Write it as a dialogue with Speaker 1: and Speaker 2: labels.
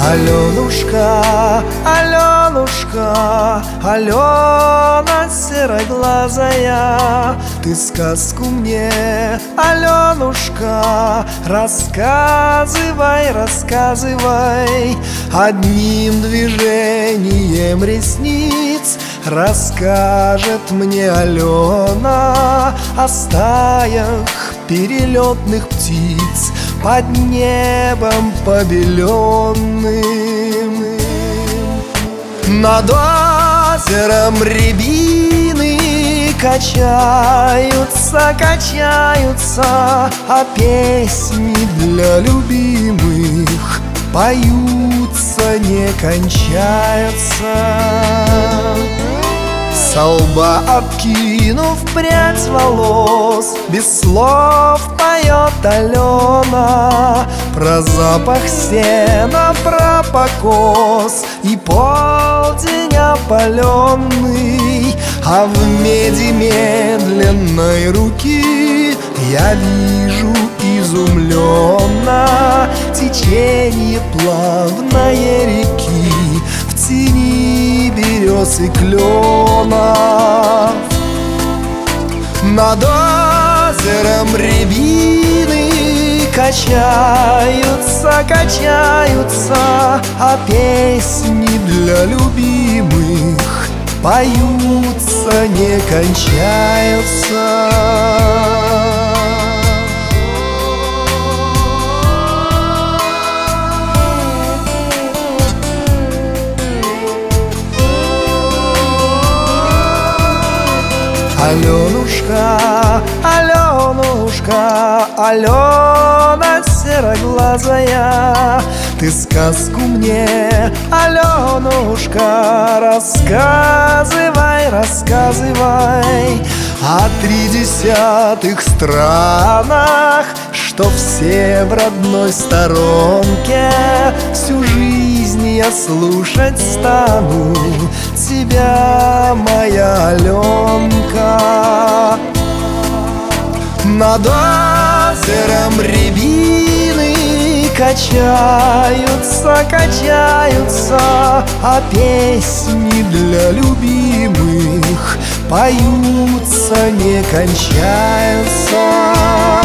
Speaker 1: Аленушка, Аленушка, Алена сероглазая, ты сказку мне, Аленушка, рассказывай, рассказывай. Одним движением ресниц расскажет мне Алена о стаях перелетных птиц под небом побеленным. Над озером рябины качаются, качаются, а песни для любимых поются, не кончаются. Со лба откинув прядь волос, без слов поет Алена про запах сена, про покос и полдень опаленный. А в меди медленной руки я вижу изумленно течение плавной реки в тени берез и кленов. Над озером рябины качаются, качаются, а песни для любимых поются, не кончаются. Аленушка, Аленушка, Алена сероглазая, ты сказку мне, Аленушка, рассказывай, рассказывай. О 30 странах, что все в родной сторонке, всю жизнь я слушать стану тебя, моя Аленка. Над озером рябины качаются, качаются, а песни для любимых поются, не кончаются.